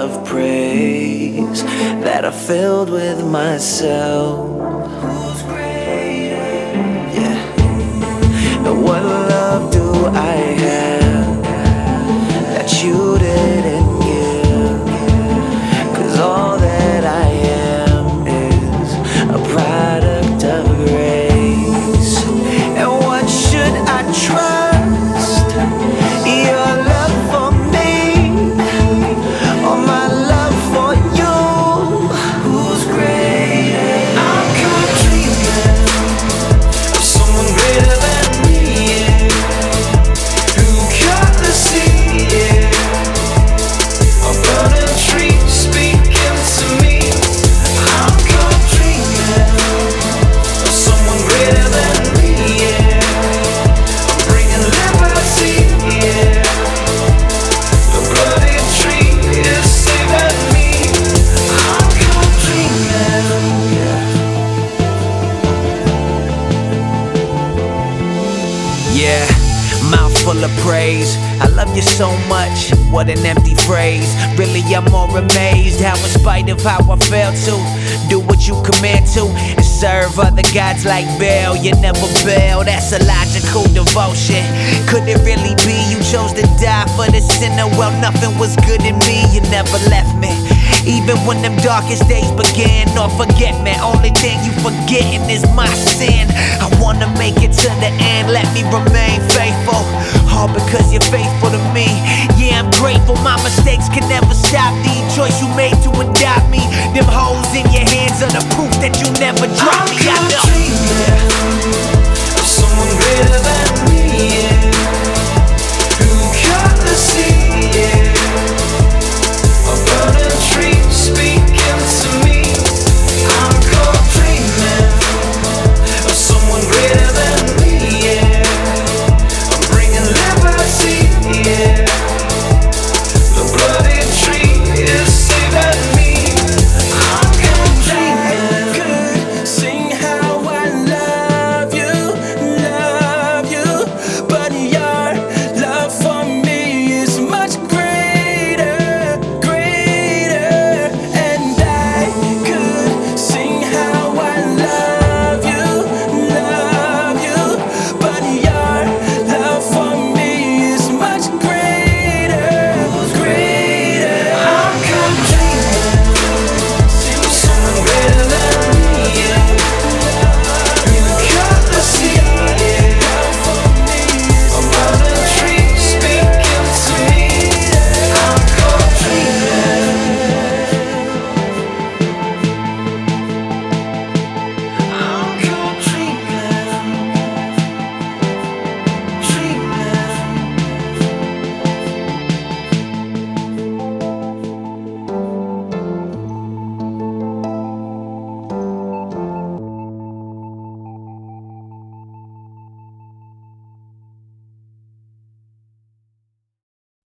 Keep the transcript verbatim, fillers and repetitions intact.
of praise that are filled with myself. Who's greater? Yeah. And what love do I have that you didn't give? 'Cause all that I am is a product of grace. And what should I trust? Your love for me or my love for you? Who's greater? I'm caught dreaming of someone greater than me, yeah. Who cut the sea, yeah. A burning tree speaking to me. I'm caught dreaming of someone greater than me, yeah. I'm bringing liberty, yeah. The bloody tree is saving me. I'm caught dreaming, yeah. Yeah, mouth full of praise. I love you so much, what an empty phrase. Really, I'm more amazed how in spite of how I fail to do what you command to and serve other gods like Baal. You never bail, that's a logical devotion. Could it really be you chose to die for the sinner? Well, nothing was good in me, you never left me. Even when them darkest days began, or forget me, only thing you forgetting is my sin. I wanna make it to the end, let me remain faithful. All because you're faithful to me. Yeah, I'm grateful, my mistakes can never stop the choice you made to adopt me. Them holes in your hands are the proof that you never drop me. I I'm know. caught dreaming